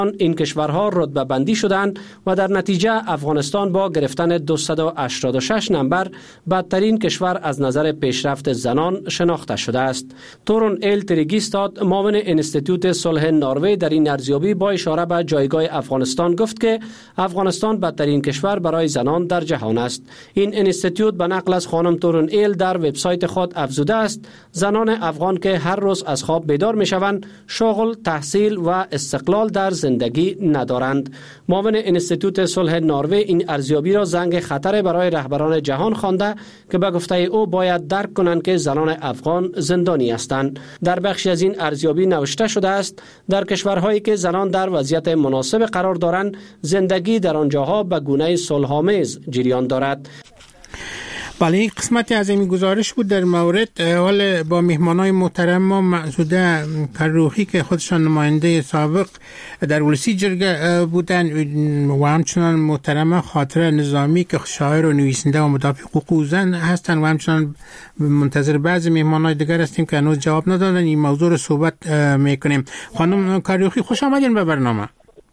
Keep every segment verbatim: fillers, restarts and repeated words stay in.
این کشورها رتبه بندی شدند و در نتیجه افغانستان با گرفتن دویست و هشتاد و شش نمبر بدترین کشور از نظر پیشرفت زنان شناخته شده است. تورون ایل تریگیستاد معاون انستیتوت صلح نروژ در این ارزیابی با اشاره به جایگاه افغانستان گفت که افغانستان بدترین کشور برای زنان در جهان است. این انستیتوت به نقل از خانم تورون ایل در وبسایت خود افزوده است زنان افغان که هر روز از خواب بیدار می شوند شغل، تحصیل و استقلال در زندگی ندارند. معاون انستیتوت صلح نروژ این ارزیابی را زنگ خطر برای رهبران جهان خوانده که به گفته او باید درک کنند که زنان افغان زندانی هستند. در بخشی از این ارزیابی نوشته شده است در کشورهایی که زنان در وضعیت مناسب قرار دارند زندگی در آنجاها به گونه صلح‌آمیز جریان دارد. بله، این قسمتی از این گزارش بود در مورد حال با مهمانای محترم ما مسعوده کروخی که خودشان نماینده سابق در ولسی جرگه بودن و همچنان محترم خاطره نظامی که شاعر و نویسنده و مدافع حقوق زن هستن و همچنان منتظر بعضی مهمانای دیگر هستیم که هنوز جواب ندادن. این موضوع رو صحبت میکنیم. خانم کروخی خوش آمدین به برنامه.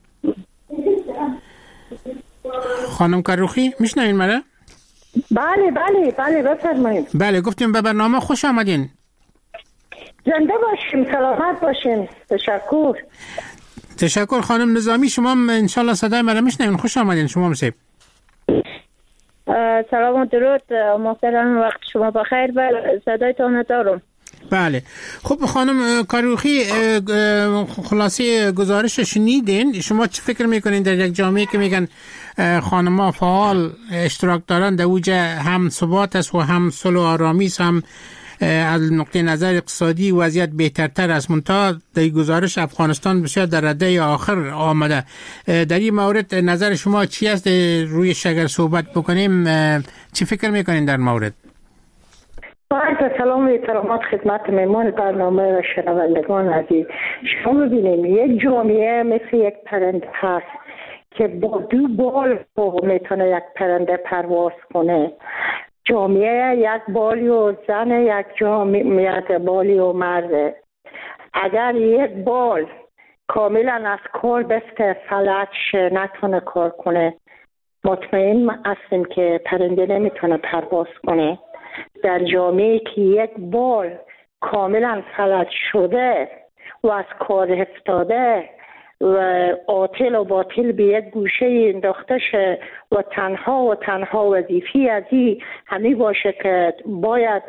خانم کروخی میشنوین مرا؟ بله بله بله بفرمایید. بله گفتیم به برنامه خوش آمدین. زنده باشیم، سلامت باشیم. تشکر. تشکر. خانم نظامی شما انشالله صدای مرا میشنوین. خوش آمدین شما مسیب. سلام و درود محترم، وقت شما بخیر. بله صدایتان دارم. بله خب خانم کروخی خلاصه گزارش شنیدین. شما چه فکر میکنین در یک جامعه که میگن خانم‌ها فعال اشتراک دارن در اوج هم ثبات است و هم صلح و آرامی است، هم از نقطه نظر اقتصادی وضعیت بهترتر است، منتها در گزارش افغانستان بسیار در رده آخر آمده. در این مورد نظر شما چی است؟ روی شگر صحبت بکنیم چی فکر میکنین در مورد؟ باید سلام و احترامات خدمت مهمان برنامه و شنوندگان عزیز. شما ببینیم یک جامعه مثل یک پرنده هست که با دو بال میتونه یک پرنده پرواز کنه. جامعه یک بالی و زن، یک جامعه یک بالی و مرده. اگر یک بال کاملا از کار بسته فلج شه نتونه کار کنه، مطمئن هستیم که پرنده نمیتونه پرواز کنه. در جامعه که یک بال کاملا فلج شده و از کار افتاده و عاطل و باطل به یک گوشه انداخته شه و تنها و تنها وظیفه از این همی باشه که باید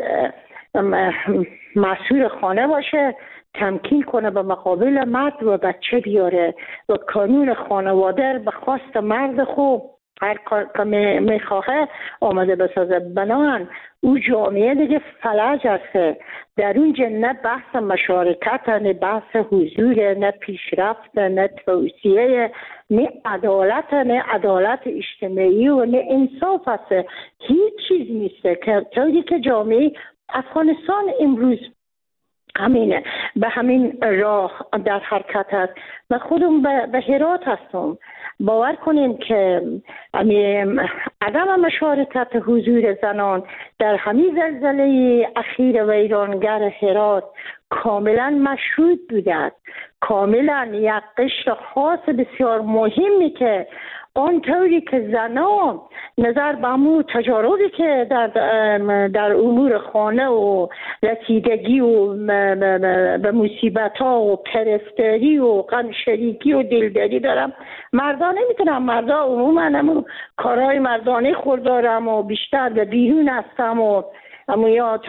مسئول خانه باشه، تمکین کنه به مقابل مرد و بچه بیاره و قانون خانواده به خواست مرد خوب هر کار که میخواه آمده بسازه. بنابراین او جامعه دیگه فلج است. در اونجا نه بحث مشارکت، نه بحث حضور، نه پیشرفت، نه توسعه، نه عدالت، نه عدالت اجتماعی و نه انصاف است. هیچ چیز نیست که طوری که جامعه افغانستان امروز همینه به همین راه در حرکت است. و خودم به هرات هستم. باور کنیم که عدم مشارکت حضور زنان در همین زلزله اخیر ویرانگر هرات کاملا مشروط بوده، کاملا یک قشر خاص بسیار مهمی که آنطوری که زنان نظر به امور تجاربی که در در امور خانه و رسیدگی و به مصیبت ها و پرستاری و غم شریکی و دلداری دارم، مردان نمیتونم. مردا عموما همون کارهای مردانه خود دارم و بیشتر به بیرون هستم و اما یا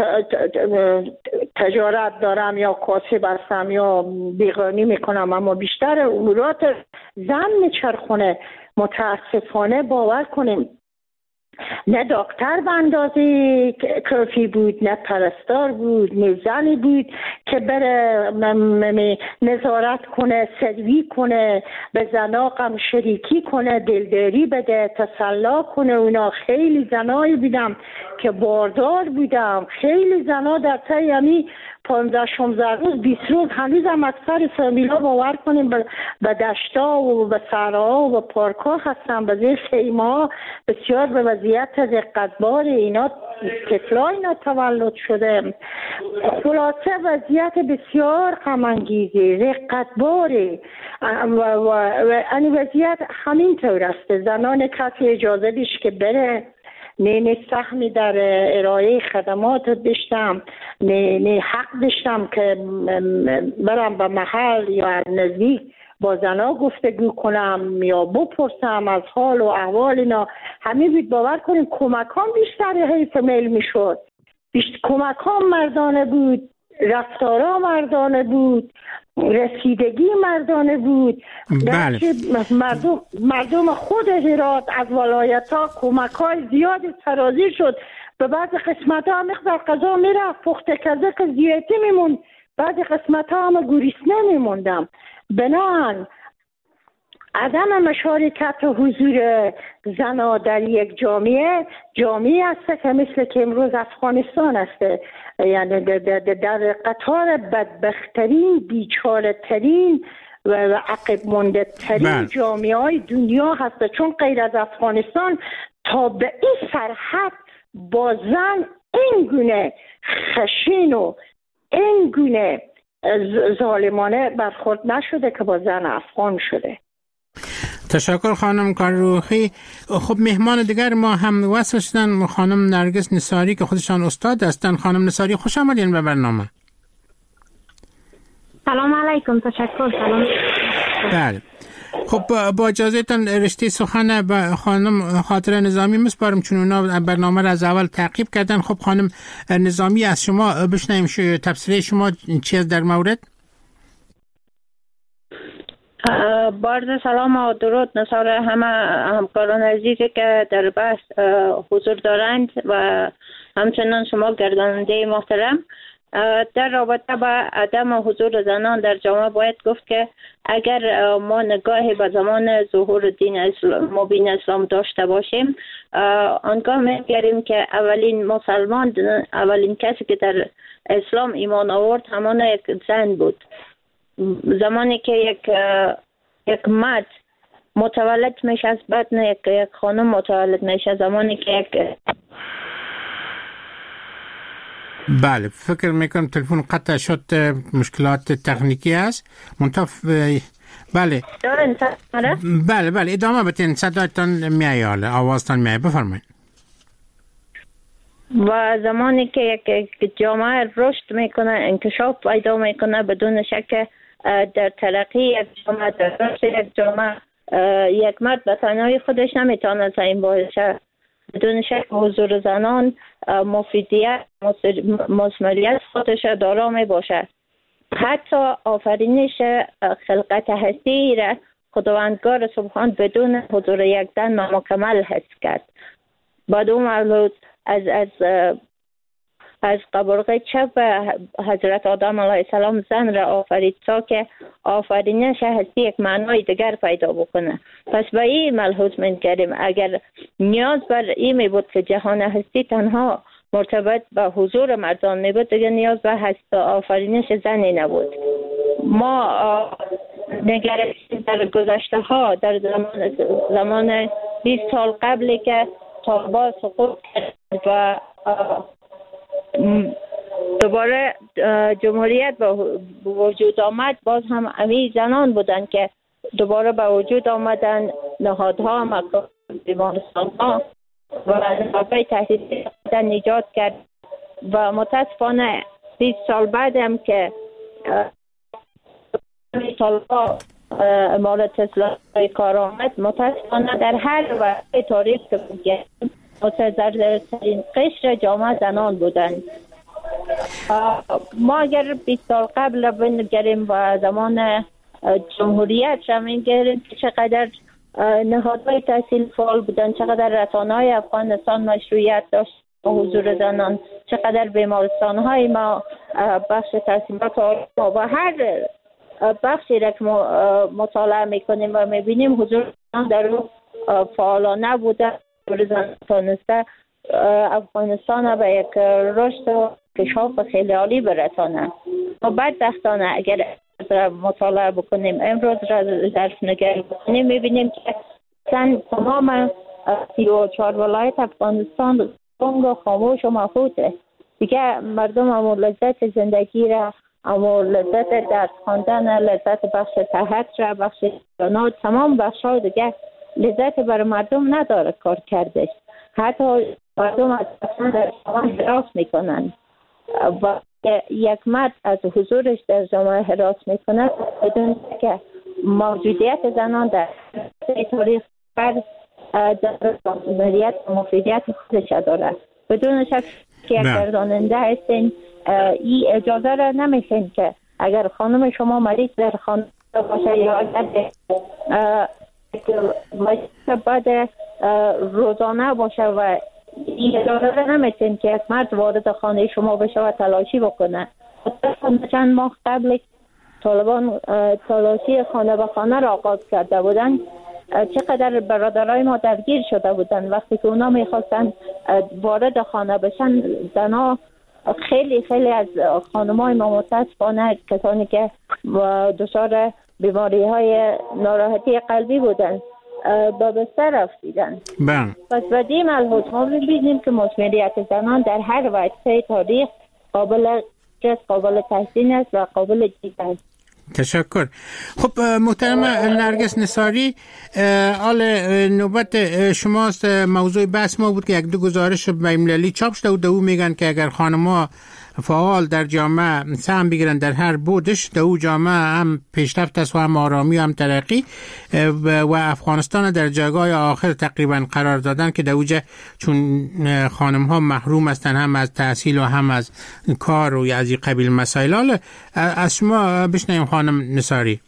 تجارت دارم یا کاسب هستم یا بیغانی میکنم، اما بیشتر امورات زن میچرخونه. متاسفانه باور کنیم نه دکتر به اندازه کافی بود، نه پرستار بود، نه زنی بود که بره نظارت کنه، سروی کنه، به زنا غم شریکی کنه، دلداری بده، تسلا کنه. اونا خیلی زنایی بودم که باردار بودم، خیلی زنا در طی همی پانزده شانزده روز بیست روز هنوز هم اکثر فامیلا باور کنیم به دشتا و به صحراها و به پارک‌ها هستن، به زیر خیمه‌ها بسیار به وضعیت دقتبار اینا طفلای اینا تولد شده. خلاصه وضعیت بسیار غم‌انگیزی، رقتباری و, و, و این وضعیت همین طور است. زنان کسی اجازه دیش که بره، نه نه سهمی در ارائه خدمات داشتم، نه نه حق داشتم که برم به محل یا نزدیک با زنا گفتگو کنم یا بپرسم از حال و احوال اینا. همین بید باور کنیم کمک هم بیشتر حیف میل میشد، بیشتر کمک هم مردانه بود، رفتارا مردانه بود، رسیدگی مردانه بود. بله. مردم مردم خود هرات از ولایت ها کمک های زیادی سرازیر شد. به بعض قسمت ها مقدار قضا میرفت، پخت کزه که زیادی میموند، بعض قسمت ها هم گریسنه میموندم. بنان عدم مشارکت و حضور زنا در یک جامعه جامعه است که مثل که امروز افغانستان است، یعنی در قطار بدبختترین، بیچاره ترین و عقب مانده ترین جامعه های دنیا هست. چون غیر از افغانستان تا به این سرحد با زن این گونه خشین و این گونه ظالمانه برخورد نشده که با زن افغان شده. تشکر خانم کاروخی. خب مهمان دیگر ما هم وصل شدن، خانم نرگس نثاری که خودشان استاد هستند. خانم نثاری خوش آمدین به برنامه. سلام علیکم. تشکر. سلام. بله. خب با اجازهتان رشته سخن به خانم خاطره نظامی میسپارم چون اونا برنامه را از اول تعقیب کردن. خب خانم نظامی از شما بشنویم تفسیر شما چی در مورد؟ با عرض سلام و درود نثار همه همکاران عزیزی که در بحث حضور دارند و همچنان شما گرداننده محترم. در رابطه با عدم حضور زنان در جامعه باید گفت که اگر ما نگاهی به زمان ظهور دین اسلام مبین اسلام داشته باشیم، آنگاه می‌گریم که اولین مسلمان، اولین کسی که در اسلام ایمان آورد همان یک زن بود. زمانی که یک یک مرد متولد میشه از بدن یک یک خانم متولد میشه، زمانی که یک بله فکر میکنم تلفن قطع شد، مشکلات تکنیکی است. منتف بله دارن سماره؟ بله بله ادامه بدین، صدایتان میایه، آوازتان میایه، بفرمایید. و زمانی که یک جامعه رشد میکنه، انکشاف پیدا میکنه، بدون شک در ترقی یک جامعه، در رشد یک جامعه، یک مرد به تنهایی خودش نمیتونه زمین باشه. بدون شک حضور زنان مفیدیت، مثمریت خودش دارا می باشه. حتی آفرینش خلقت هستی را خداوندگار سبحان بدون حضور یک زن نامکمل حس کرد. بعد اون مولود از از از قبرغه چپ حضرت آدم علیه السلام زن را آفرید تا که آفرینش هستی یک معنای دیگر پیدا بکنه. پس به این ملحوظ می‌گیریم اگر نیاز بر این می بود که جهان هستی تنها مرتبط به حضور مردان می بود، دیگر نیاز به هست آفرینش زنی نبود. ما نگرفتیم در گذشته ها، در زمان زمان بیست سال قبلی که طالبان سقوط کرد و دوباره جمهوریت به وجود آمد، باز هم امی زنان بودن که دوباره به وجود آمدن، نهادها، مکاتب، بیمارستان‌ها و نهادهای تحصیلی نجات کرد. و متاسفانه بیست سال بعد هم که طالبان امارت اسلامی کار آمد، متاسفانه در هر وقت تاریخ که بگیم متضررترین قشر جامعه زنان بودند. ما اگر بیست سال قبل بنگریم و زمان جمهوریت را میگریم که چقدر نهادهای تحصیل فعال بودن، چقدر رسانه‌های افغانستان مشروعیت داشت با حضور زنان، چقدر بیمارستان‌های ما بخش تحصیلات و هر بخشی را که مطالعه میکنیم و میبینیم حضور زنان در اون فعالانه بوده. زنان تانسته افغانستان به یک رشد و انکشاف خیلی عالی برسانه. و بدبختانه اگر مطالعه بکنیم، امروز را ظرف نگری بکنیم، میبینیم که زن تمام سی و چهار ولایت افغانستان گنگ و خاموش و مفوته دیگه. مردم اما لذت زندگی را، اما لذت درس خواندن، لذت بخش صحت را، بخش جانات، تمام بخش ها دیگه لذت برای مردم نداره کار کرده. حتی مردم از در جامعه حراس میکنن و یک مرد از حضورش در جامعه حراس میکنه بدون که موجودیت زنان در تاریخ بر در مسئولیت و مفیدیت خودش داره. بدون شک که یک گرداننده هستین این اجازه را نمیشین که اگر خانم شما مریض در خانه باشه یا اگر بعد روزانه باشه و این اجازه را نمیشین که یک مرد وارد خانه شما بشه و تلاشی بکنه. چند ماه قبل طالبان تلاشی خانه به خانه را آغاز کرده بودن. چقدر برادرای ما درگیر شده بودن وقتی که اونا میخواستن وارد خانه بشن. زنا خیلی خیلی از خانمای ما متاسفانه کسانی که دچار بیماری های ناراحتی قلبی بودن با بستر رفتیدن. پس بدیم الحوض ما ببینیم که مسئولیت زنان در هر وقت تاریخ قابل قابل تحسین است و قابل دید است. تشکر. خب محترم نرگس نصاری، آل نوبت شماست. موضوع بحث ما بود که یک دو گزارش بین‌المللی چاپ شده و دو میگن که اگر خانم‌ها فعال در جامعه سهم بگیرن در هر بودش، دو جامعه هم پیشرفت است و هم آرامی و هم ترقی و افغانستان در جایگاه آخر تقریبا قرار دادن که دوجه چون خانم‌ها محروم هستن هم از تحصیل و هم از کار و از این قبیل مسائل. از شما بشنویم خانم نصاری.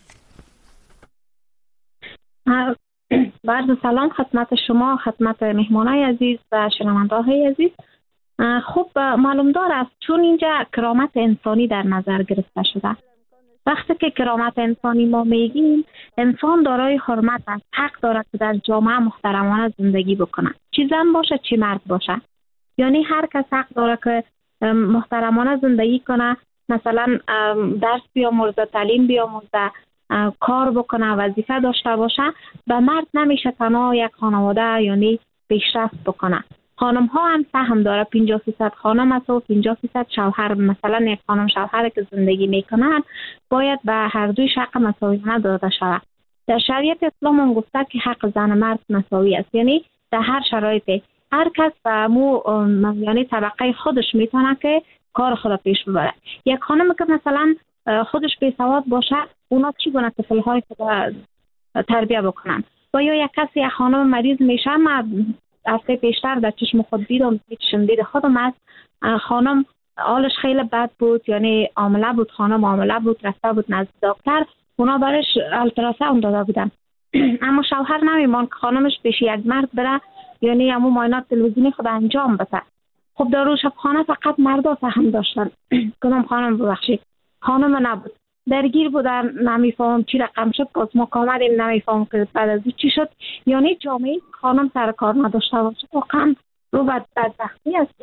بعد سلام خدمت شما، خدمت مهمانای عزیز و شنونده‌های عزیز. خب معلوم دار است چون اینجا کرامت انسانی در نظر گرفته شده. وقتی که کرامت انسانی ما میگیم، انسان دارای حرمت است، حق دارد که در جامعه محترمانه زندگی بکنه، چی زن باشه چی مرد باشه. یعنی هر کس حق داره که محترمانه زندگی کنه، مثلا درس بیاموزه، تعلیم بیاموزه، کار بکنه، وظیفه داشته باشه. و مرد نمیشه تنها یک خانواده یعنی پیشرفت بکنه. خانم ها هم سهم داره، پنجاه فیصد خانم است و پنجاه فیصد شوهر. مثلا یک خانم شوهر که زندگی میکنن باید به هر دوی حق مساویانه داده شود. در شریعت اسلام هم گفته که حق زن مرد مساوی است، یعنی در هر شرایطی هر کس به مو یعنی طبقه خودش میتونه که کار خود پیش ببره. یک خانم که مثلا خودش بی سواد باشه، اونا چی گونه طفل‌های خود تربیت بکنن؟ و یا یک کسی یک خانم مریض میشه، ما هفته پیشتر در چشم خود دیدم، چشم دید خودم از خانم حالش خیلی بد بود، یعنی عامله بود، خانم عامله بود، رفته بود نزد دکتر، اونا برش التراساوند داده بودن. اما شوهر نمیمان که خانمش پیش یک مرد بره، یعنی همون معاینات تلویزیونی خود انجام بده. خب در روز شبخانه فقط مردا فهم داشتن. کدام خانم ببخشید خانم نبود، درگیر بودن، نمیفهم چی رقم شد، باز ما آمدیم نمیفهم که بعد از چی شد. یعنی جامعه خانم سر کار نداشته باشه واقعا رو بدبختی است.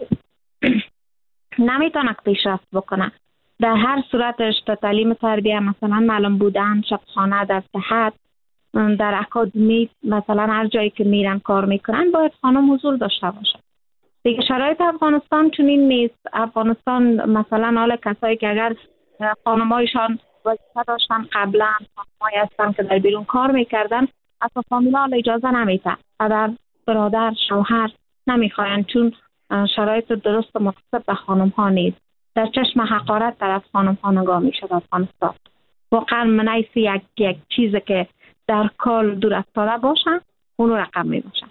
نمیتونه پیشرفت بکنه در هر صورتش. در تعلیم تربیه مثلا معلوم بودن، شبخانه، در صحت، در اکادمی، مثلا هر جایی که میرن کار میکنن باید خانم حضور داشته باشه. دیگه شرایط افغانستان چنین نیست. افغانستان مثلا حال کسایی که اگر خانمایشان وظیفه داشتن قبلا، خانمایی هستن که در بیرون کار میکردن، اصلا فامیلا اجازه نمیده، پدر، برادر، شوهر نمیخواین، چون شرایط درست و مناسب به خانم ها نیست. در چشم حقارت طرف خانم ها نگاه میشه در افغانستان. واقعا منیسی یک یک چیزی که در کال دور افتاده باشن اونو رقم می باشن.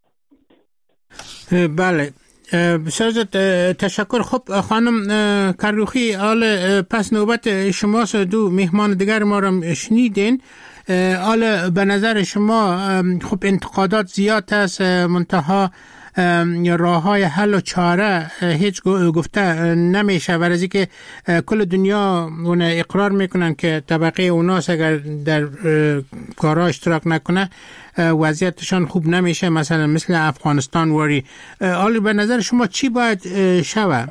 بله بسیار تشکر. خب خانم کروخی، آل پس نوبت شماست. دو مهمان دیگر ما را شنیدین. آل به نظر شما خب انتقادات زیاد است، منتها راه های حل و چاره هیچ گفته نمیشه، ورزی که کل دنیا اون اقرار میکنن که طبقه اوناس اگر در کارها اشتراک نکنه وضعیتشان خوب نمیشه، مثلا مثل افغانستان وری. آلی به نظر شما چی باید شوه؟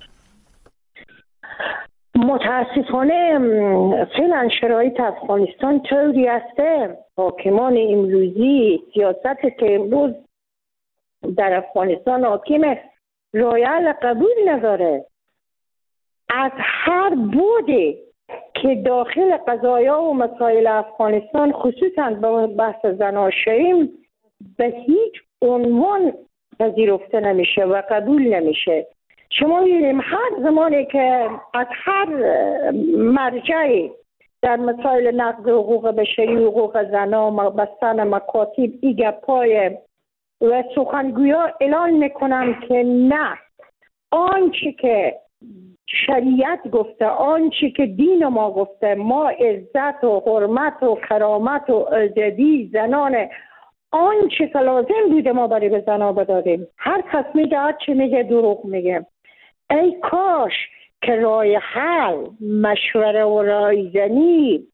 متاسفانه فعلا شرایط افغانستان طوری است، حاکمان امروزی، سیاست که امروز در افغانستان حاکمه رای حل قبول نداره. از هر بودی که داخل قضایا و مسائل افغانستان خصوصا به بحث زناشویی به هیچ عنوان پذیرفته نمیشه و قبول نمیشه. شما می‌بینیم هر زمانی که از هر مرجعی در مسائل نقض حقوق بشری، حقوق زنان، بستن مکاتب، ای گپای و سخنگویا اعلان میکنم که نه، آنچه که شریعت گفته، آنچه که دین ما گفته، ما عزت و حرمت و کرامت و آزادی زنان، آنچه که لازم بوده ما برای به زنها بدادیم. هر کس میگه هر چی میگه دروغ میگه. ای کاش که رای حل، مشوره و رایزنی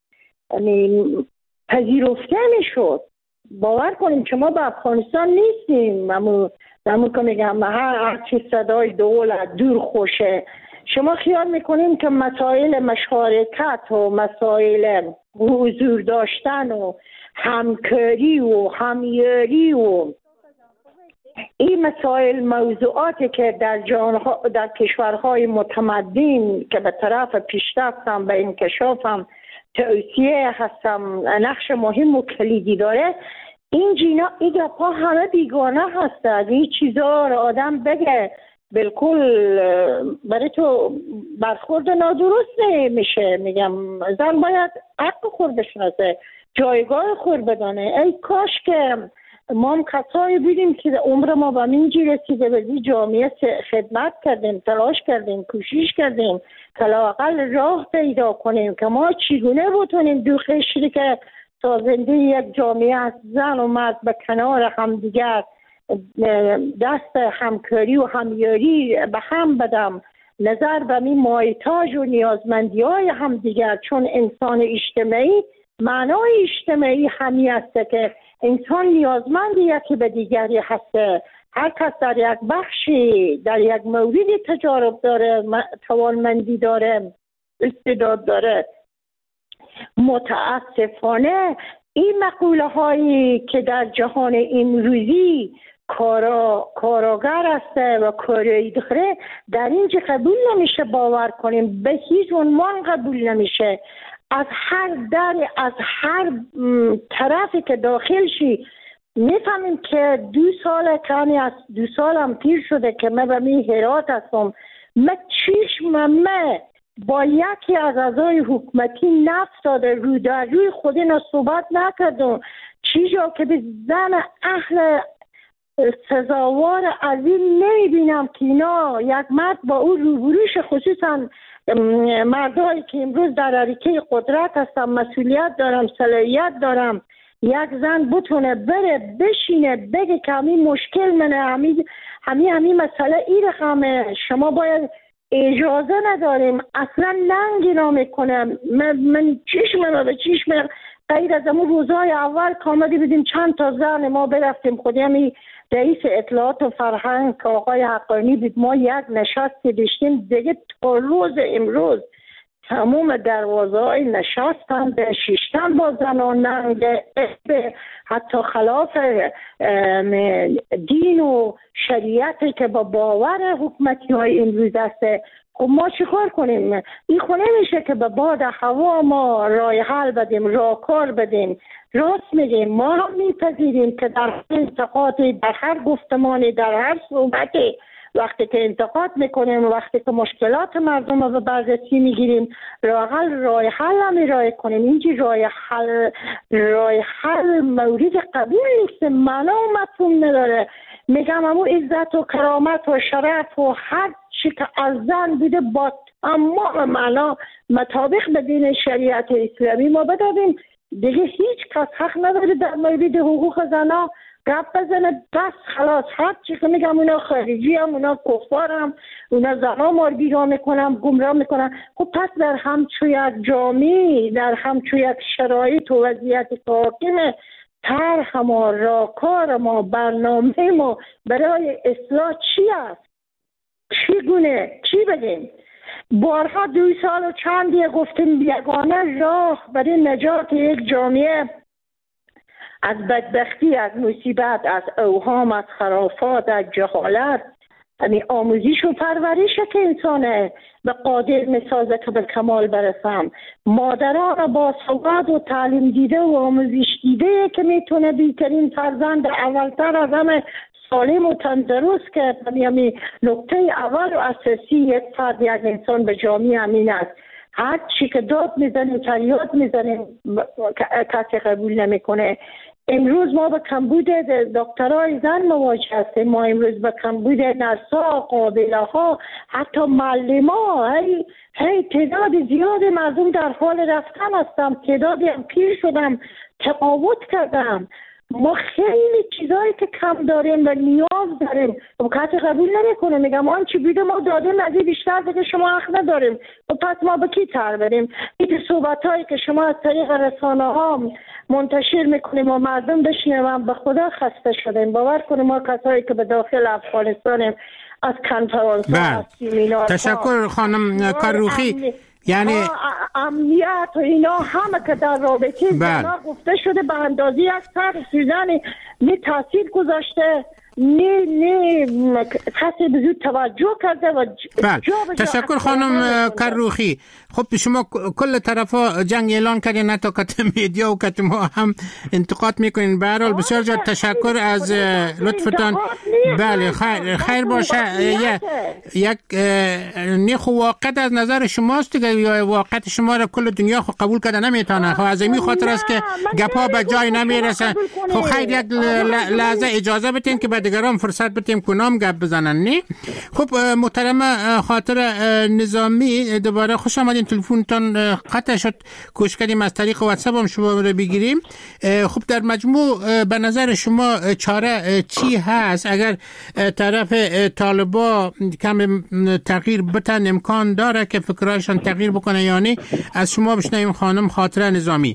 پذیرفته میشد. باور کنیم که ما به افغانستان نیستیم. همون همون که میگم هر چی صدای دولت دور خوشه. شما خیال میکنیم که مسائل مشارکت و مسائل حضور داشتن و همکاری و همیاری و این مسائل موضوعاتی که در جانها در کشورهای متمدن که به طرف پیشرفت هم به انکشاف هم توسعه هستم نقش مهم و کلیدی داره، این جینا این گپا همه بیگانه هستند. این چیزا رو آدم بگه بالکل برای تو برخورد نادرست میشه. میگم زن باید حق خود بشناسه، جایگاه خود بدانه. ای کاش که ما هم کسایی بودیم که عمر ما به اینجی رسیده به جامعه خدمت کردیم، تلاش کردیم، کوشش کردیم که لااقل راه پیدا کنیم که ما چگونه بتونیم دو قشری که سازنده یک جامعه از زن و مرد به کنار همدیگر دست همکاری و همیاری به هم بدم، نظر به می مایتاج و نیازمندی های همدیگر. چون انسان اجتماعی معنای اجتماعی همی است که انسان نیازمند یکی به دیگری هسته. هر کس در یک بخشی در یک موردی تجارب داره، توانمندی داره، استعداد داره. متاسفانه این مقوله هایی که در جهان امروزی کارا کاراگر است و کاری داره در اینجا قبول نمیشه. باور کنیم به هیچ عنوان قبول نمیشه. از هر در از هر طرفی که داخل شی میفهمیم که دو سال کمی از دو سالم پیر شده که من به می هرات هستم. من چشمم با یکی از اعضای حکومتی نفت داده رو در روی خود اینا صحبت نکردم. چیزا که به زن اهل سزاوار از این نمیبینم که اینا یک مرد با او روبروش، خصوصا مردایی که امروز در حرکه قدرت هستم، مسئولیت دارم، صلاحیت دارم، یک زن بتونه بره بشینه بگه که همین مشکل منه، همین همین همین مسئله ای رقمه، شما باید اجازه نداریم. اصلا ننگی نمیکنم. من, من چشمم به چشم غیر از همون روزهای اول که آمدی بدیم چند تا زن ما برفتیم خودی همی رئیس اطلاعات و فرهنگ که آقای حقانی بود، ما یک نشستی داشتیم دیگه تا روز امروز تمام دروازه های نشستن به شیشتن با زنان ننگه، حتی خلاف دین و شریعتی که با باور حکومتی های امروز است. خب ما چیکار کنیم؟ این خونه میشه که به باد هوا ما رای حل بدیم، راهکار بدیم. راست میگیم، ما هم میپذیریم که در انتقادی، در هر گفتمانی، در هر صحبتی وقتی که انتقاد میکنیم، وقتی که مشکلات مردم رو به بررسی میگیریم، راه حل راه حل هم ارائه کنیم. اینجی راه حل راه حل مورد قبول نیست، معنا و مفهوم نداره. میگم همون عزت و کرامت و شرف و هر چی که از زن بوده با تمام معنا مطابق به دین شریعت اسلامی ما بدادیم. دیگه هیچ کس حق نداره در مورد حقوق زنها گپ بزنه. بس خلاص، هر چی که میگم اونا خارجی هم، اونا کفار هم، اونا زنها ما رو بیراه میکنن، گمراه میکنن. خب پس در همچو یک جامعه، در همچو یک شرایط و وضعیت که حاکمه، طرح ما، راهکار ما، برنامه ما برای اصلاح چی است؟ چگونه؟ چی بگیم؟ بارها دو سال و چندی گفتیم یگانه راه برای نجات یک جامعه از بدبختی، از مصیبت، از اوهام، از خرافات، از جهالت یعنی آموزش و پرورش که انسانه به قادر میسازه که به کمال برسم. مادران با سواد و تعلیم دیده و آموزش دیده که میتونه بیترین فرزند اولتر از همه سالم و تندرست که یعنی نکته اول و اساسی یک فرد یک انسان به جامعه امین است. هر چی که داد میزنیم فریاد میزنیم کسی قبول نمیکنه. امروز ما به کمبود دکترای زن مواجه هستیم. ما امروز به کمبود نرسا، قابله ها، حتی معلما. هی هی تعداد زیاد مردم در حال رفتن هستم. تعدادی هم پیر شدم، تقاوت کردم. ما خیلی چیزایی که کم داریم و نیاز داریم و کسی قبول نمیکنه. میگم آن چی بیده ما دادیم از این بیشتر دیگه شما حق نداریم. و پس ما به کی تر بریم؟ این صحبت هایی که شما از طریق رسانه ها منتشر میکنیم و مردم بشنویم به خدا خسته شدیم. باور کنیم ما کسایی که به داخل افغانستانیم از کنفرانس ها، از سیمینار ها. تشکر خانم کاروخی. یعنی امنیت و اینا همه که در رابطه زنا گفته شده به اندازی از سر سوزن نه تاثیر گذاشته نه نه کسی به زود توجه کرده و بله. تشکر خانم کاروخی. خب شما کل طرفا جنگ اعلان کردین، نه تا کت میدیا و کت ما هم انتقاد میکنین. به هر حال بسیار زیاد تشکر از لطفتان. بله خیر خیر باشه. یک نیخ واقعیت از نظر شماست دیگه، یا واقعیت شما را کل دنیا خو قبول کرده نمیتونه. خب از این خاطر است که گپا به جای نمیرسه. خب خیر یک لحظه اجازه بدین که به دیگران فرصت بدیم کنام گپ بزنن. نه خب محترم خاطر نظامی، دوباره خوش آمدین. تلفنتون قطع شد، کوشش کردیم از طریق واتساپ هم شما رو بگیریم. خب در مجموع به نظر شما چاره چی هست اگر طرف طالبا کم تغییر بتن؟ امکان داره که فکرایشان تغییر بکنه یا نه؟ از شما بشنویم خانم خاطر نظامی.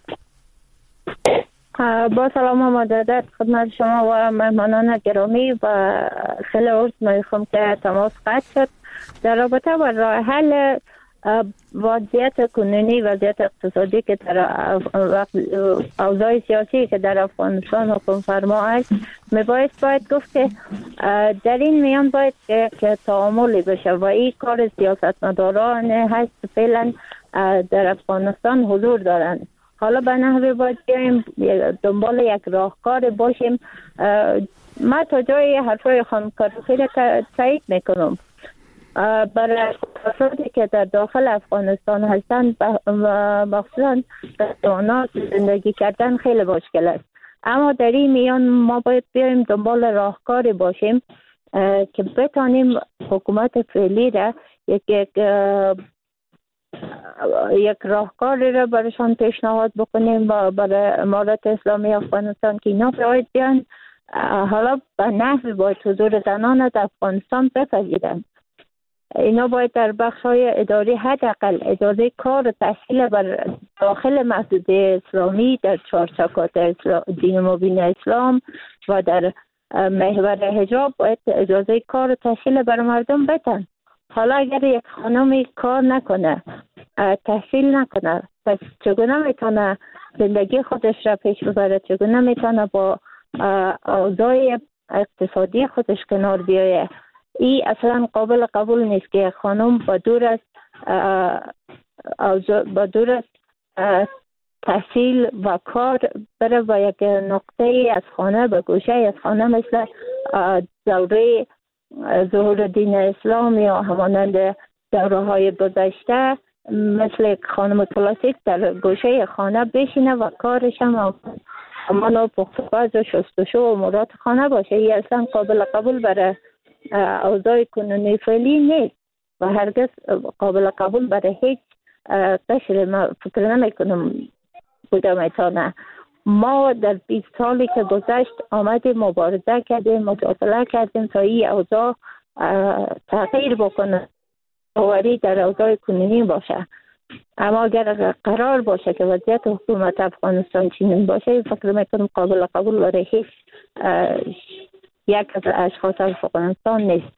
با سلام و مجدد خدمت شما و مهمانان گرامی و خیلی عرض میخوام که تماس قطع شد در رابطه با راه حل وضعیت کنونی، وضعیت اقتصادی که در اوضاع سیاسی که در افغانستان حکم فرما است. میبایست باید گفت که در این میان باید که تعاملی بشه و این کار سیاستمداران هست فعلا در افغانستان حضور دارند. حالا به نحوه باید بیاییم دنبال یک راهکار باشیم. من تا جای حرفای خانم کاروخی را تایید میکنم. برای افرادی که در داخل افغانستان هستند مخصوصا در اونا زندگی کردن خیلی مشکل است، اما در این میان ما باید بیاییم دنبال راهکاری باشیم که بتانیم حکومت فعلی را یک یک یک راهکاری را برایشان پیشنهاد بکنیم با برای امارت اسلامی افغانستان که اینا باید بیان حالا به نحوی باید حضور زنان در افغانستان بپذیرند. اینا باید در بخش‌های اداری حداقل اجازه کار و تحصیل بر داخل محدوده اسلامی در چهارچوکات دین مبین اسلام و در محور حجاب باید اجازه کار و تحصیل بر مردم بدن. حالا اگر یک خانمی کار نکنه، تحصیل نکنه، پس چگونه میتونه زندگی خودش را پیش ببره؟ چگونه میتونه با اوضاع اقتصادی خودش کنار بیایه؟ این اصلا قابل قبول نیست که خانم با دور از با دور از تحصیل و کار بره و یک نقطه از خانه به گوشه از خانه مثل دوره ظهور دین اسلام یا همانند دوره های گذشته مثل خانم کلاسیک در گوشه خانه بشینه و کارش هم همانا پختوپز و شستشو و مرات خانه باشه. این اصلا قابل قبول برای اوضاع کنونی فعلی نیست و هرگز قابل قبول برای هیچ قشر. ما فکر نمی کنم بوده میتونه. ما در بیست سالی که گذشت آمدیم مبارزه کردیم، مجادله کردیم تا این اوضاع تغییر بکنه، اوری در اوضاع کنونی باشه. اما اگر قرار باشه که وضعیت حکومت افغانستان چنین باشه، فکر میکنم قابل قبول برای هیچ یک از اشخاص افغانستان نیست.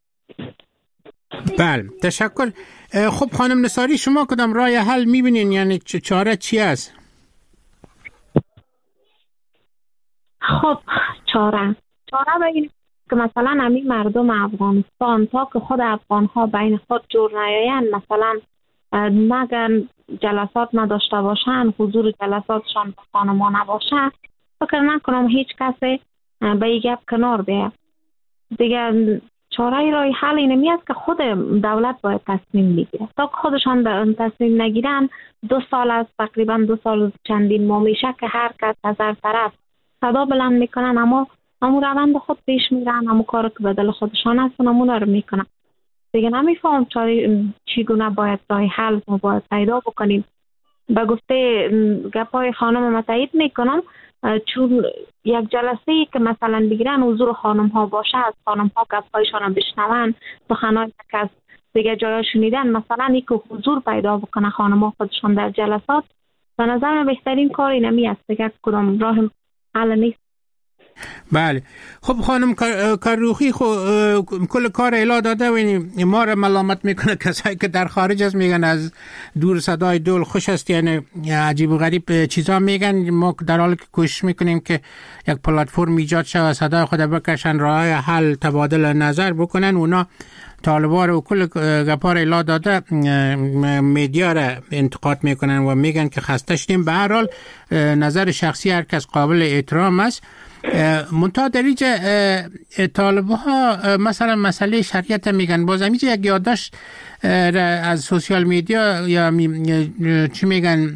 بله تشکر. خب خانم نصاری، شما کدام راه حل میبینین؟ یعنی چاره چی است؟ خب چاره چاره بگیم که مثلا همین مردم افغانستان تا که خود افغان ها بین خود جور نیایند، مثلا نگن جلسات نداشته باشن، حضور جلساتشان به خانما نباشه، فکر نکنم هیچ کسی به این گپ کنار بیه. دیگه چاره رای حل اینمی است که خود دولت باید تصمیم بگیره. تا که خودشان در تصمیم نگیرن، دو سال است، تقریبا دو سال چندین ماه میشه که هر کس از هر طرف صدا بلند میکنن، اما همون روند خود پیش میرن، همون کار که به دل خودشان است همون رو میکنن. دیگه نمیفهم چاره چگونه باید راه حل ما باید پیدا بکنیم. به گفته گپای خانم ما تایید میکنم، چون یک جلسه ای که مثلا بگیرن حضور خانم ها باشه، از خانم ها گپایشان رو بشنون، سخنای که از دیگه جایا شنیدن، مثلا ای که حضور پیدا بکنه خانم ها خودشان در جلسات، به نظر من بهترین کار اینمی است. دیگه کدام راه حل نیست. بله. خب خانم کروخی، خب کل کار اعلام داده و ما را ملامت میکنه کسایی که در خارج است، میگن از دور صدای دول خوش است، یعنی عجیب و غریب چیزا میگن. ما در حالی که کوشش میکنیم که یک پلتفرم ایجاد شود، صدای خود بکشن، راه حل تبادل نظر بکنن، اونا طالبان و کل گپار اعلام داده میدیا را انتقاد میکنن و میگن که خسته شدیم. به هر حال نظر شخصی هر کس قابل احترام است. منتها در اینجا طالبه ها مثلا مسئله شریعت میگن، باز اینجا یک یادداشت از سوشیال میدیا یا چی میگن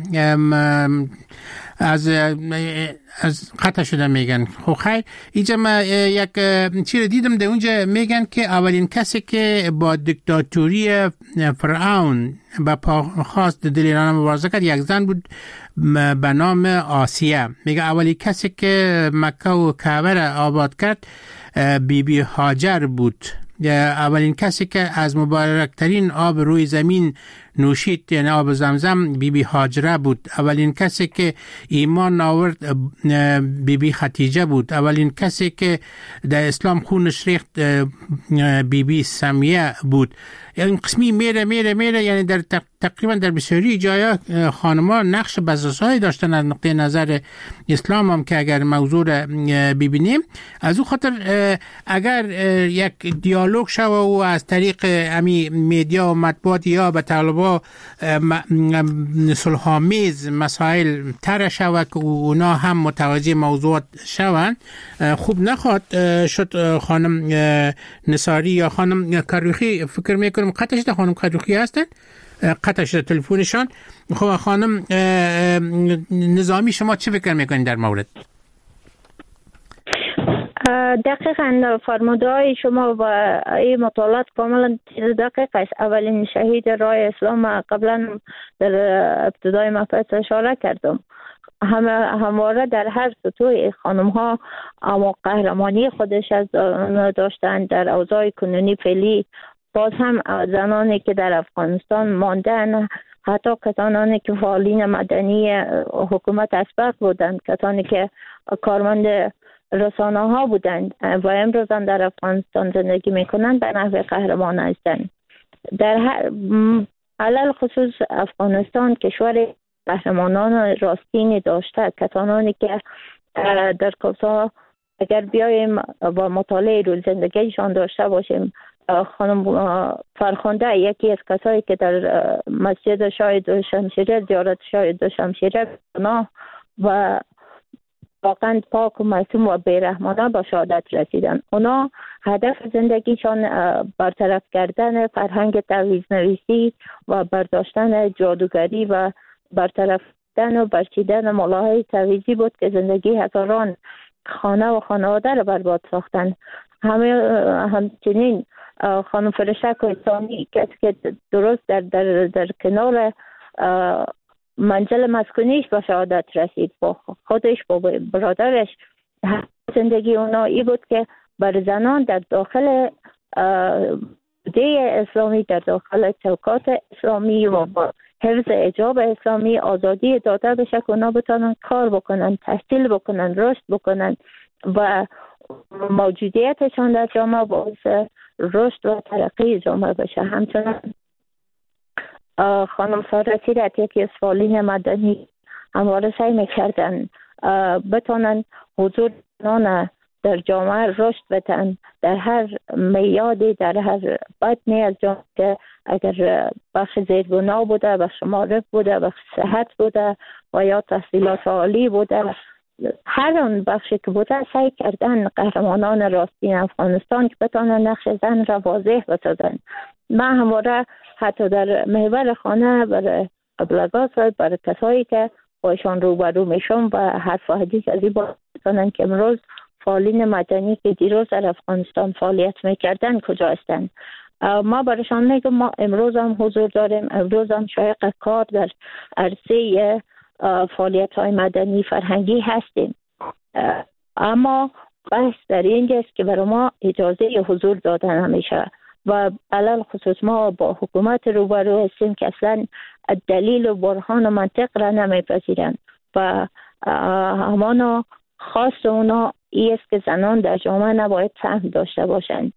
از از قطع شده میگن. خب خیر، اینجا ما یک چیز دیدم در اونجا میگن که اولین کسی که با دیکتاتوری فرعون با پا خواست دلیرانه مبارزه کرد یک زن بود به نام آسیه. میگه اولین کسی که مکه و کعبه را آباد کرد بی بی هاجر بود. اولین کسی که از مبارکترین آب روی زمین نوشید، یعنی آب زمزم، بی بی هاجره بود. اولین کسی که ایمان آورد بی بی خدیجه بود. اولین کسی که در اسلام خونش ریخت بی بی سمیه بود. یعنی قسمی میره میره میره یعنی در تقریبا در بسیاری جایا خانم‌ها نقش بزرگی داشتن از نقطه نظر اسلام هم، که اگر موضوع را ببینیم از اون خاطر اگر یک دیالوگ شوه و از طریق امی میدیا و مطبوعات یا به طالبا صلح‌آمیز مسائل طرح شوه که اونا هم متوجه موضوعات شوند، خوب نخواد شد. خانم نصاری یا خانم کروخی فکر میکنم قطع شده، خانم کروخی هستن قطع شده تلفنشان. خب خانم نظامی شما چه فکر میکنید در مورد؟ دقیقاً فرمودهای شما و این مطالعات کاملا دقیق است. اولین شهید راه اسلام قبلا در ابتدای مبحث اشاره کردم. همه همواره در هر سطوح خانم ها اما قهرمانی خودش از داشتن. در اوضاع کنونی فعلی باز هم زنانی که در افغانستان ماندن، حتی کسانی که فعالین مدنی حکومت اسبق بودند، کسانی که کارمند رسانه ها بودند و امروز در افغانستان زندگی میکنند، به نحو قهرمان هستند. در هر علل خصوص افغانستان کشور قهرمانان راستینی داشته، کسانی که در کوسا اگر بیایم با مطالعه روز زندگیشان داشته باشیم، خانم فرخنده یکی از کسایی که در مسجد شاهد و شمشیره زیارت شاهد و شمشیره و واقعا پاک و معصوم و بیرحمانه با شهادت رسیدن. اونا هدف زندگیشان برطرف کردن فرهنگ تعویض نویسی و برداشتن جادوگری و برطرف کردن و برچیدن ملاهای تعویضی بود که زندگی هزاران خانه و خانواده را برباد ساختن. همه همچنین خانم فرشک و انسانی کسی که درست در, در, در کنار منزل مسکونیش با شهادت رسید، با خودش با برادرش. زندگی اونا ای بود که بر زنان در داخل ده اسلامی، در داخل چوکات اسلامی و با حفظ حجاب اسلامی آزادی داده بشه که اونا بتونن کار بکنن، تحصیل بکنن، رشد بکنن و موجودیتشان در جامعه باعث رشد و ترقی جامعه بشه. همچنان خانم ساره سیرت یکی از فعالین مدنی همواره سعی میکردن بتونن حضور زنان در جامعه رشد بتن، در هر میادی، در هر بطنی از جامعه که اگر بخش زیربنا بوده، بخش معرف بوده، بخش صحت بوده و یا تحصیلات عالی بوده، هر اون بخشی که بوده سعی کردن قهرمانان راستین افغانستان که بتانن نقش زن را واضح بسازن. من همواره حتی در محور خانه برای ابلغات و برای کسایی که باشان روبرو میشم و حرف و حدیث از این باشن که امروز فعالین مدنی که دیروز در افغانستان فعالیت میکردن کجا هستن، ما برایشان میگم ما امروز هم حضور داریم، امروز هم شایق کار در عرصه فعالیت های مدنی فرهنگی هستیم، اما بحث در اینجاست که برای ما اجازه حضور دادن همیشه و علل خصوص ما با حکومت روبرو هستیم که اصلا دلیل و برهان و منطق را نمیپذیرند و همانا خواست اونا ای است که زنان در جامعه نباید سهم داشته باشند.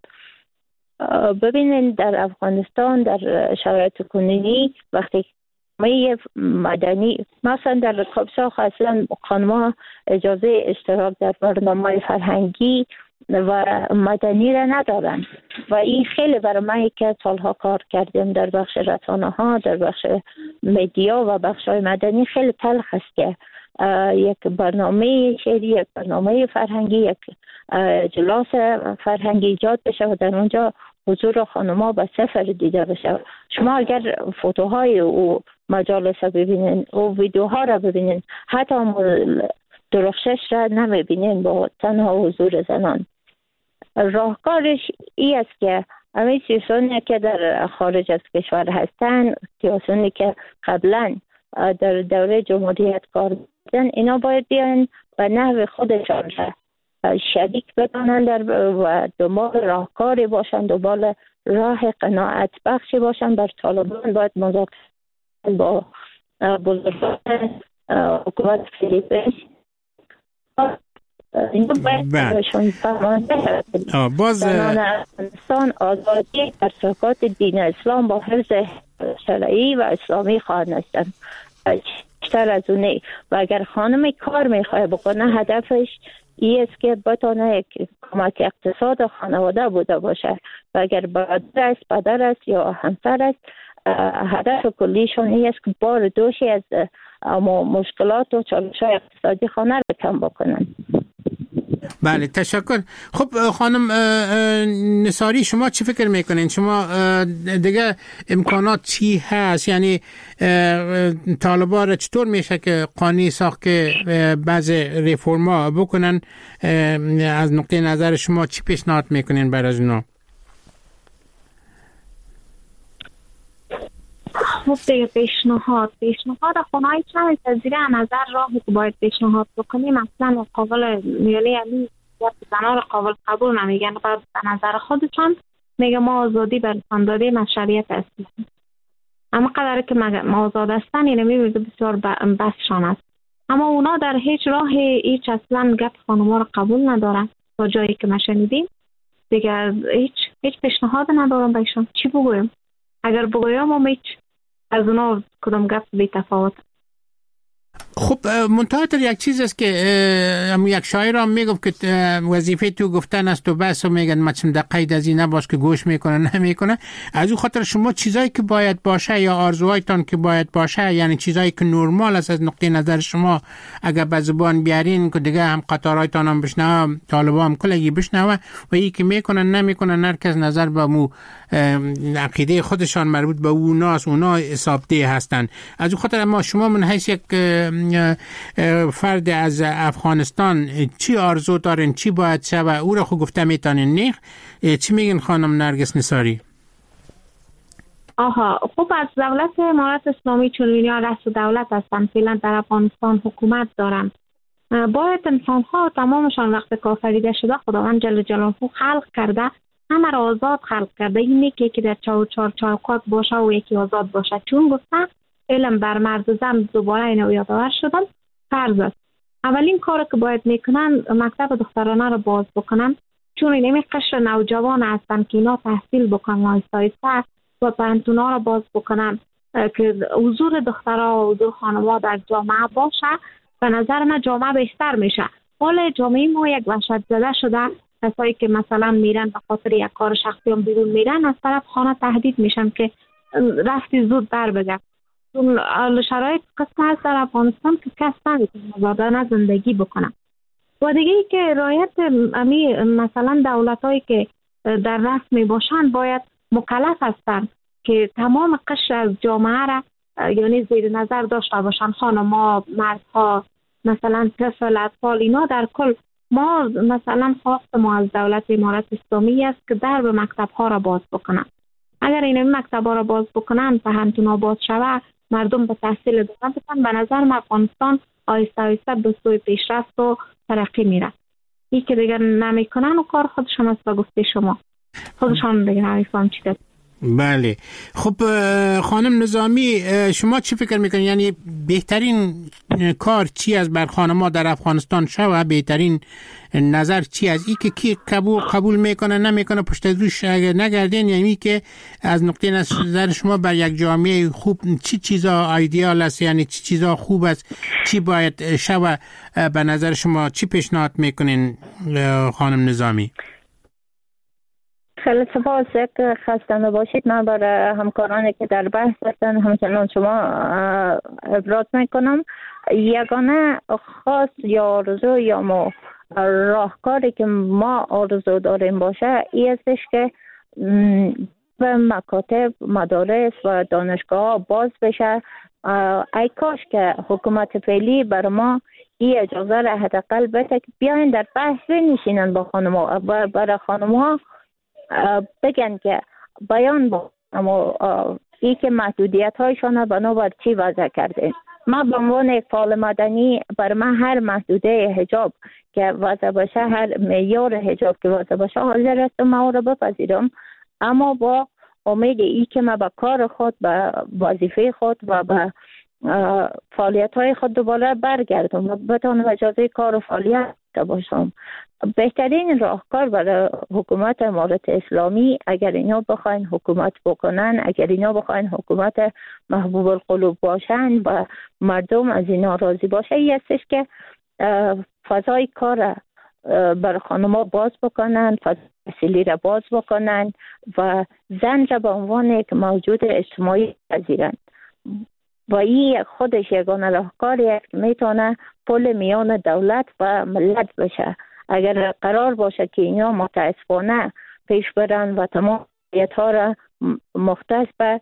ببینین در افغانستان در شرایط کنونی وقتی می مدنی مثلا در کابساخ اصلا خانم‌ها اجازه اشتراک در برنامه فرهنگی و مدنی را ندارن و این خیلی برای من که سالها کار کردیم در بخش رسانه ها، در بخش مدیا و بخش های مدنی خیلی تلخ است که یک برنامه شعری، یک برنامه فرهنگی، یک جلاس فرهنگی ایجاد بشه و در اونجا حضور خانم‌ها به صفر دیده بشه. شما اگر فوتوهای و مجالس را ببینین و ویدیوها را ببینین، حتی درخشش را نمیبینین با تنها حضور زنان. راهکارش ای است که همه سیاسانی که در خارج از کشور هستند، سیاسانی که قبلا در دوره جمهوریت کار کردن، اینا باید بیان و نحو خودشان را شریک بدانند در و دنبال راهکاری باشند، دنبال راه قناعت بخشی باشند. بر طالبان باید مذاکره با بزرگان حکومت فیلیپین اینو باید بهشون فرمانده باز افغانستان آزادی در سکات دین اسلام با حفظ شرعی و اسلامی خواهد هستند بیشتر از اونه. و اگر خانم کار میخواه بکنه هدفش ای است که بتانه یک کمک اقتصاد خانواده بوده باشه و اگر برادر است، پدر است یا همسر است، هدف کلیشون ای است که بار دوشی از مشکلات و چالش‌های اقتصادی خانه را کم بکنن. بله تشکر. خب خانم نصاری شما چی فکر میکنین؟ شما دیگه امکانات چی هست؟ یعنی طالبان چطور میشه که قانونی ساخت که بعض ریفورما بکنن؟ از نقطه نظر شما چی پیشنهاد میکنین برای از اونا؟ خب دیگه پیشنهاد پیشنهاد خونهایی چند تذیره نظر راهی که باید پیشنهاد بکنیم مثلا قابل میلی علی زنان قابل قبول نمیگن و به نظر خودشان میگه ما آزادی برسان دادیم از شریعت اسلام، اما قدر که ما آزاد هستن اینه میگه بسیار بسشان است، اما اونا در هیچ راه هیچ اصلا گپ خانوما رو قبول ندارن. تا جایی که ما شنیدیم دیگه هیچ هیچ پیشنهاد ندارم بهشون. چی بگویم؟ اگر بگویم هم هیچ از اونا کدام گفت بی تفاوت. خب منتها یک چیز است که یک شاعر هم میگفت که وظیفه تو گفتن است و بس و میگن مچم در قید از این نباش که گوش میکنه نمیکنه. از اون خاطر شما چیزایی که باید باشه یا آرزوهایتان که باید باشه، یعنی چیزایی که نرمال است از نقطه نظر شما، اگر به زبان بیارین که دیگه هم قطارایتان هم بشنوه، طالبا هم کلگی بشنوه و ای که میکنن نمیکنن هر کس نظر به مو عقیده خودشان مربوط به اوناست، اونا حسابده هستن. از اون خاطر ما شما من حیث یک فرد از افغانستان چی آرزو دارین، چی باید شوه، او را خود گفته میتانین نیخ. چی میگن خانم نرگس نصاری؟ آها خب از دولت امارات اسلامی چون اینها رئیس دولت هستن، فعلا در افغانستان حکومت دارن، باید انسان ها تمامشان وقت کافریده شده خداوند جل جلاله خلق کرده، همه را آزاد خلق کرده. این یکی که در چهار چهار چوکات باشه و یکی آزاد باشه، چون گفتن علم بر مرد و زن دوباره اینو یادآور شدن فرض است. اولین کاری که باید میکنن مکتب دخترانه رو باز بکنن، چون این قشر نوجوان هستن که اینا تحصیل بکنن آیسته آیسته و پانتونا رو باز بکنن که حضور دخترها و حضور خانم‌ها در جامعه باشه. به نظر من جامعه بهتر میشه. حال جامعه ما یک وحشت زده شده. کسایی که مثلا میرن به خاطر یک کار شخصی هم بیرون میرن، از طرف خانه تهدید میشن که رفتی زود بر بگرد. چون شرایط قسم هست در افغانستان که کس نمیتونه آزادانه زندگی بکنه. و دیگه ای که رعایت امی مثلا دولت هایی که در رسمی باشن باید مکلف هستن که تمام قشر از جامعه را یعنی زیر نظر داشته باشن، خانم‌ها، مردها، مثلا طفل، اطفال، اینا در کل. ما مثلا خواست ما از دولت امارت اسلامی است که درب مکتب ها را باز بکنن. اگر این مکتب ها را باز بکنن، پهنتون ها باز شود، مردم به تحصیل ادامه بدن، به نظر من افغانستان آهسته آهسته به سوی پیشرفت و ترقی میره. این که دیگر نمیکنن و کار خودشان است. به گفته شما خودشان دیگر نمیفهم چی دست. بله. خب خانم نظامی، شما چی فکر میکنید؟ یعنی بهترین کار چی از بر خانم‌ها در افغانستان شود؟ بهترین نظر چی از این که کی قبول قبول میکنه نمیکنه پشت روش نگردین؟ یعنی که از نقطه نظر شما بر یک جامعه خوب چی چیزا ایدئال است؟ یعنی چی چیزا خوب است؟ چی باید شود به نظر شما؟ چی پیشنهاد میکنین خانم نظامی؟ خیلی سپاس. یک خسته نباشید. من برای همکارانی که در بحث هستن همچنان شما ابراز میکنم. یگانه خاص یا آرزو یا ما راهکاری که ما آرزو داریم باشه این استش که به مکاتب، مدارس و دانشگاه باز بشه. ای کاش که حکومت فعلی بر ما این اجازه را حداقل بده که بیاین در بحث بنشینن با خانم‌ها و برای خانم‌ها بگن که بیان با اما ای که محدودیت هایشان بنابر چی وضع کرده. ما به عنوان یک فعال مدنی بر من هر محدوده حجاب که وضع باشه، هر معیار حجاب که وضع باشه حاضر هستم ما را بپذیرم، اما با امید ای که ما به کار خود، به وظیفه خود و به فعالیت های خود دوباره برگردم و بتانم اجازه کار و فعالیت باشم. بهترین راهکار برای حکومت امارت اسلامی اگر اینا بخواین حکومت بکنن، اگر اینا بخواین حکومت محبوب القلوب باشن و مردم از اینا راضی باشه، این استش که فضای کار برای خانم‌ها باز بکنن، فضای تحصیلی را باز بکنن و زن را به عنوان یک موجود اجتماعی پذیرن. و این خودش یگانه راهکاری است که میتونه پل میان دولت و ملت بشه. اگر قرار باشه که اینا متاسفانه پیش برن و تمام ها را مختص به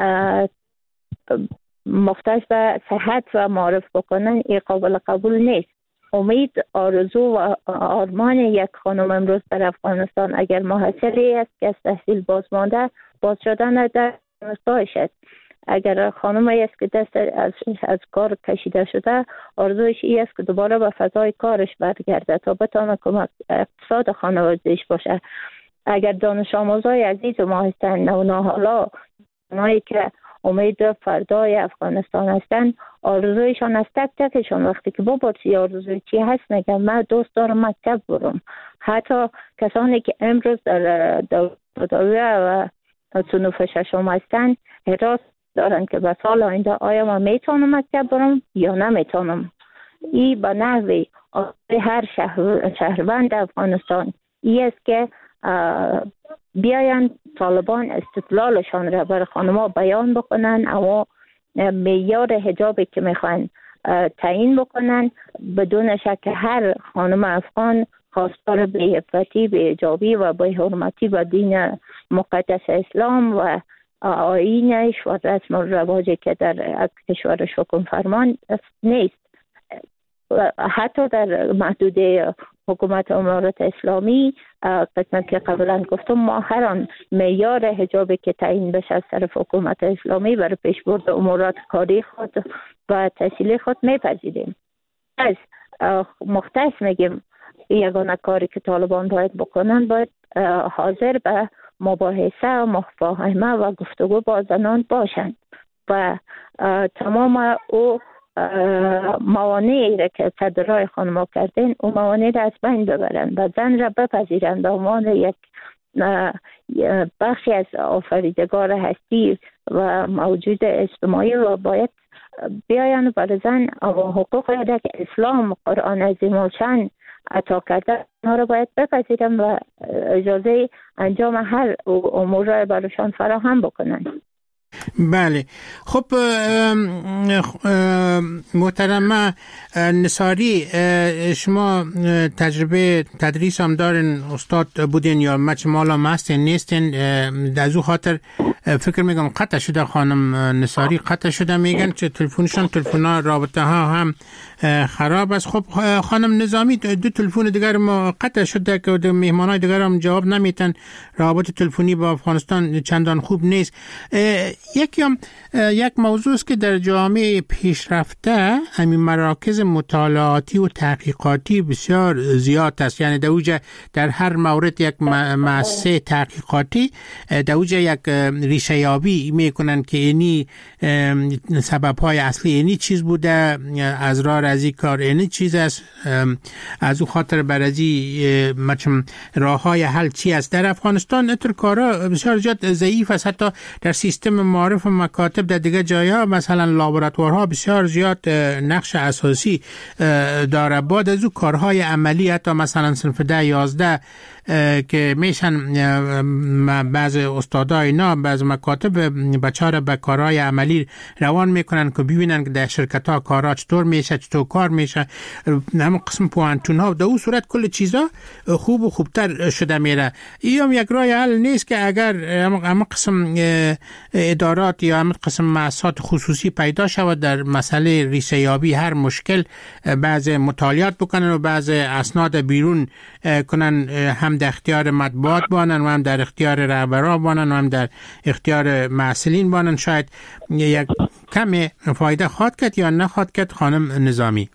مختص به صحت و معرف بکنن، این قابل قبول نیست. امید، آرزو و آرمان یک خانم امروز در افغانستان اگر محصلی است که از تحصیل باز مانده، باز شدن در دانشگاهش است. اگر خانمی است که دست از, از کار کشیده شده، آرزوش این است که دوباره به فضای کارش برگرده تا بتانه کمک اقتصاد خانواده‌اش باشه. اگر دانش آموزای عزیز ما هستند، نونا حالا اونایی که امید فردای افغانستان هستند، آرزویشان از تک تکشان وقتی که بپرسی آرزوی چی هست میگن من دوست دارم مکتب برم. حتی کسانی که امروز در دولت و صنوف ششم هستند حراس دارن که به سال آینده آیا من میتونم مکتب برم یا نمیتونم. این به نحوی هر شهر شهروند افغانستان این است که بیاین طالبان استقلالشان را بر خانم‌ها بیان بکنن، اما معیار حجابی که میخوان تعیین بکنن بدون شک هر خانم افغان خواستار به عفتی، به حجابی و به حرمتی و دین مقدس اسلام و آیینش و رسم و رواجی که در کشورش حکم فرمان نیست. حتی در محدوده حکومت امارت اسلامی قسمت که قبلا گفتم ما هر آن معیار حجابی که تعیین بشه از طرف حکومت اسلامی برای پیشبرد امورات کاری خود و تحصیلی خود میپذیریم. از مختص میگیم یگانه کاری که طالبان باید بکنن باید حاضر به مباحثه و مفاهمه و گفتگو با زنان باشند و تمام او موانعی را که صدرای خانم‌ها کردین او موانع را از بین ببرن و زن را بپذیرن به عنوان یک بخشی از آفریدگار هستی و موجود اجتماعی و باید بیاین بر زن و حقوق را که اسلام قرآن عظیم الشان عطا کرده اونا رو باید بپذیرن و اجازه انجام هر امور را برایشان فراهم بکنن. بله. خب محترم نصاری، شما تجربه تدریس هم دارین، استاد بودین یا مچمالا هستین نیستین؟ از او خاطر فکر میگم قطع شده خانم نصاری، قطع شده میگن که تلفنشان تلفن رابطه ها هم خراب است. خب خانم نظامی، دو تلفن دیگر ما قطع شده که مهمانای دیگر هم جواب نمیتن، رابط تلفنی با افغانستان چندان خوب نیست. یکی هم یک موضوع است که در جامعه پیشرفته همین مراکز مطالعاتی و تحقیقاتی بسیار زیاد است، یعنی دوجه در هر مورد یک مؤسسه تحقیقاتی دوجه یک ریشه یابی میکنن که اینی سبب های اصلی اینی چیز بوده، از راه رازی کار اینی چیز است، از او خاطر برازی مچم راه های حل چی است. در افغانستان اتر کارا بسیار زیاد ضعیف است، حتی در سیستم معارف و مکاتب در دیگه جایا مثلا لابراتوارها بسیار زیاد نقش اساسی داره. بعد از او کارهای عملی حتی مثلا صنف ده یازده که میشن بعض استادا اینا بعض مکاتب بچه را به کارهای عملی روان میکنن که ببینن که در شرکت ها کارها چطور میشه، چطور کار میشه، همون قسم پوانتون ها. در اون صورت کل چیزا خوب و خوبتر شده میره. این هم یک راه حل نیست که اگر همون قسم ادارات یا همون قسم مؤسسات خصوصی پیدا شود در مسئله ریشه یابی هر مشکل بعض مطالعات بکنن و بعض اسناد بیرون کنن، هم در اختیار مطبوعات بانن و هم در اختیار رهبران بانن و هم در اختیار مسئولین بانن، شاید یک کم فایده خواهد کرد یا نخواهد کرد خانم نظامی؟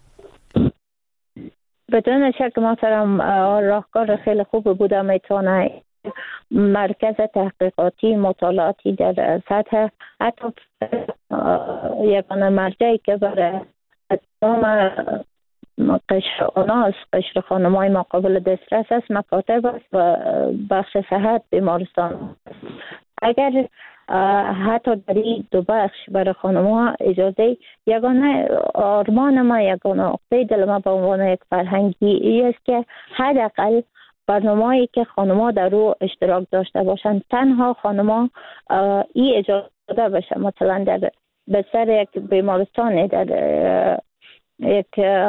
بدون شک محترم راهکار خیلی خوب بوده، میتونه مرکز تحقیقاتی مطالعاتی در سطح حتی یکان مرجعی که برای تمام قشر آناس قشر خانمای ما قابل دسترس است مکاتب است و بخش صحت بیمارستان. اگر حتی در این دو بخش برای خانم‌ها اجازه، یگانه آرمان ما، یگانه عقده دل ما به عنوان یک فرهنگی ای است که حداقل برنامه‌ای که خانم‌ها در رو اشتراک داشته باشند تنها خانم‌ها این اجازه بشه، مثلا در بستر یک بیمارستان، در یک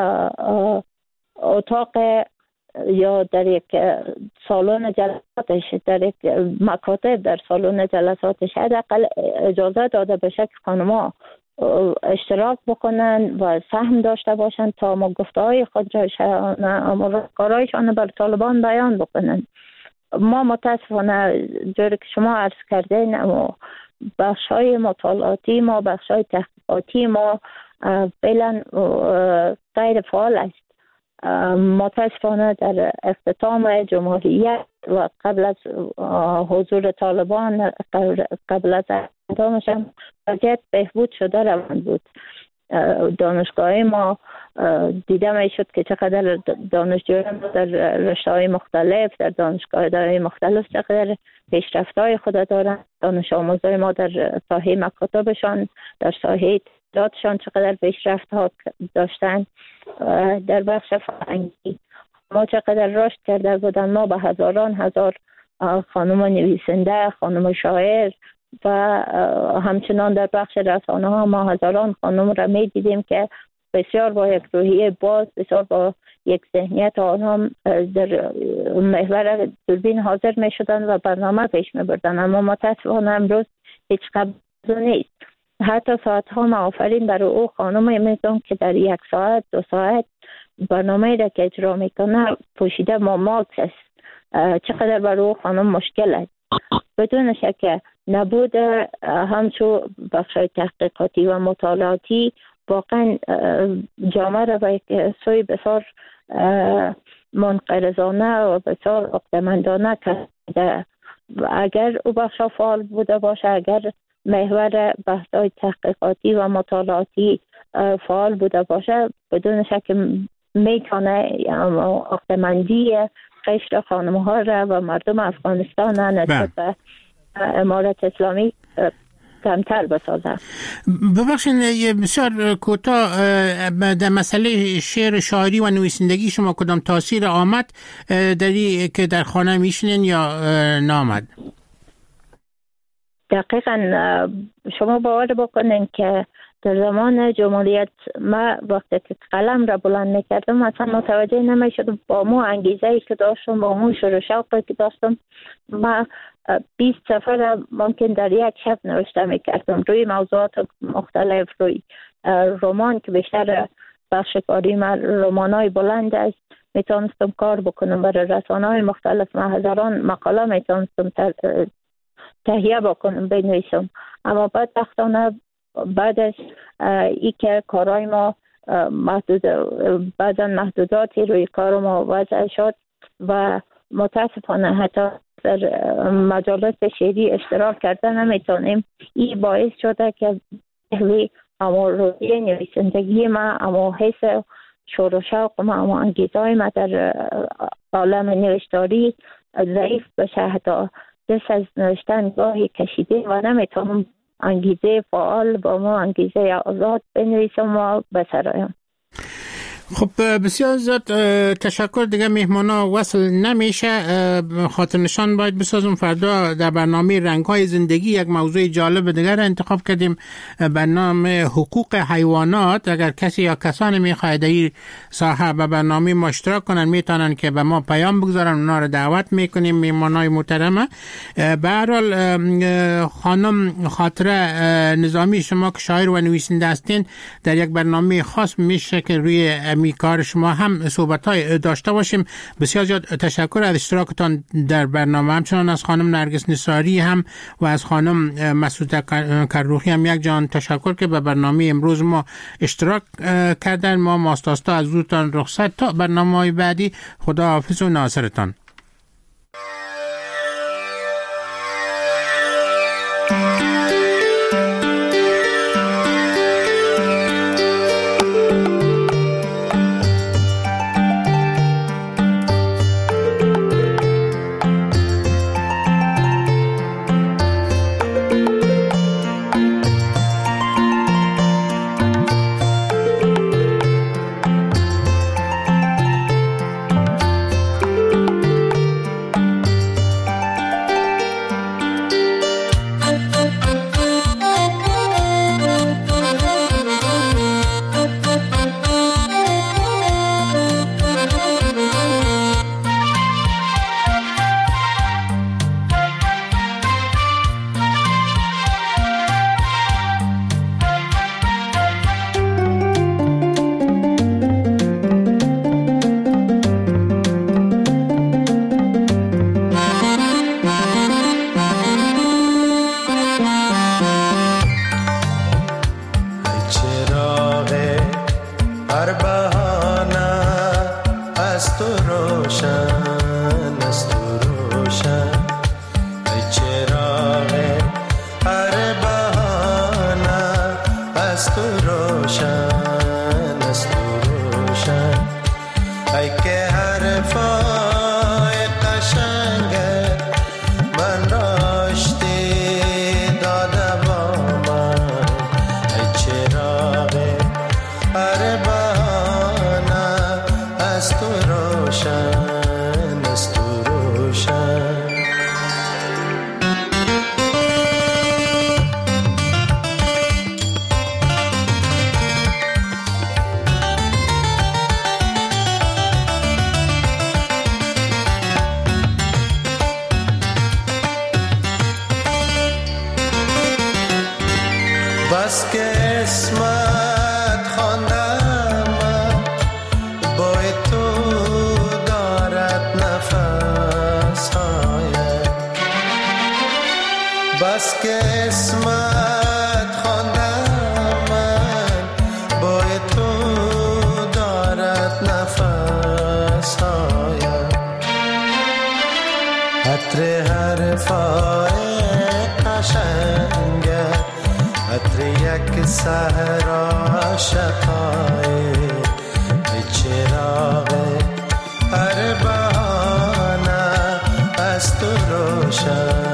اتاق یا در یک سالن جلساتش، در یک مکاتب در سالن جلساتش حداقل اجازه داده بشه که خانم‌ها اشتراک بکنن و سهم داشته باشن تا ما گفته‌های خود را کارایشان بر طالبان بیان بکنن. ما متاسفانه جوری که شما عرض کردین اما بخش‌های مطالعاتی ما، بخش‌های تحقیقاتی ما فعلا غیر فعال است. متاسفانه در اختتام جمهوریت و قبل از حضور طالبان، قبل از اختتامش هم وضعیت بهبود شده روان بود. دانشگاه ما دیده می شد که چقدر دانشجویان در رشته‌های مختلف در دانشگاه‌های مختلف چقدر پیشرفت‌های خود دارند. دانش آموزای ما در ساحه مکاتبشان، در ساحه دادشان چقدر پیشرفت ها داشتن. در بخش فرهنگی ما چقدر رشد کرده بودن. ما به هزاران هزار خانم نویسنده، خانم شاعر و همچنان در بخش رسانه ها ما هزاران خانم را می دیدیم که بسیار با یک روحیه باز، بسیار با یک ذهنیت آنها در محور دوربین حاضر می شدن و برنامه پیش می بردن. اما متاسفانه امروز هیچ قبض نیست. حتی ساعت ها ما آفرین برای او خانم میدونم که در یک ساعت دو ساعت برنامه را که اجرا میکنه پوشیده ما ماکس است. چقدر برای او خانم مشکل است. بدون شک نبود همچو بخش تحقیقاتی و مطالعاتی واقعا جامعه را به یک سوی بسیار منقرضانه و بسیار عقده‌مندانه کرده. و اگر او بخش فعال بوده باشه، اگر محور بحث‌های تحقیقاتی و مطالعاتی فعال بوده باشه، بدون شک میتونه عقده‌مندی قشر خانم‌ها را و مردم افغانستان نسبت به امارت اسلامی کمتر بسازم. ببخشید بسیار کوتاه در مسئله شعر شاعری و نویسندگی شما کدام تاثیر آمد داری که در خانه میشنین یا نامد؟ دقیقاً شما باور بکنین که در زمان جمهوریت ما وقتی که قلم را بلند میکردم اصلا متوجه نمیشدم با مو انگیزه‌ای که داشتم، با مو شور و شوقی که داشتم، ما بیست صفحه را ممکن در یک شب نوشته میکردم روی موضوعات مختلف، روی رمان که بیشتر بخش کاری من رمانای بلند است، میتونستم کار بکنم برای رسانه‌های مختلف، ما هزاران مقاله میتونستم تهیه بکنم بنویسم. اما بعد وقتانه بعد از ای که کارهای ما محدود، بعضا محدوداتی روی کار ما وضع شد و متاسفانه حتی در مجالس شعری اشتراک کرده نمیتونیم، این باعث شده که اما روی نویسندگی ما، اما حس شور و شوق ما، اما انگیزهای ما در عالم نوشتاری ضعیف بشه. حتی دست از نوشتن گاهی کشیده و نمیتونم انگیزه فعال با ما انگیزه آزاد بنویسم و بسرایم. خب بسیار زیاد تشکر. دیگه مهمانا وصل نمیشه، خاطر نشان باید بسازم. فردا در برنامه رنگ‌های زندگی یک موضوع جالب دیگر انتخاب کردیم به نام حقوق حیوانات. اگر کسی یا کسانی میخواهد این ساحه به برنامه ما اشتراک کنن میتونن که به ما پیام بگذارن، اونا رو دعوت میکنیم. مهمانای محترمه به هر حال خانم خاطره نظامی، شما که شاعر و نویسنده هستین، در یک برنامه خاص میشه که روی می کار شما هم صحبت‌های داشته باشیم. بسیار زیاد تشکر از اشتراکتان در برنامه. همچنان از خانم نرگس نثاری هم و از خانم مسعوده کروخی هم یک جان تشکر که به برنامه امروز ما اشتراک کردن. ما ماستاستا از حضورتان رخصت تا برنامه‌های بعدی. خدا حافظ و ناصرتان. بس که اسمت خواندم با تو دارد نفس های، بس که اسمت خواندم با تو دارد نفس های، عطر حرفای قشنگه، عطر یک صحرا شقای، چراغ هر بهانه از تو روشن.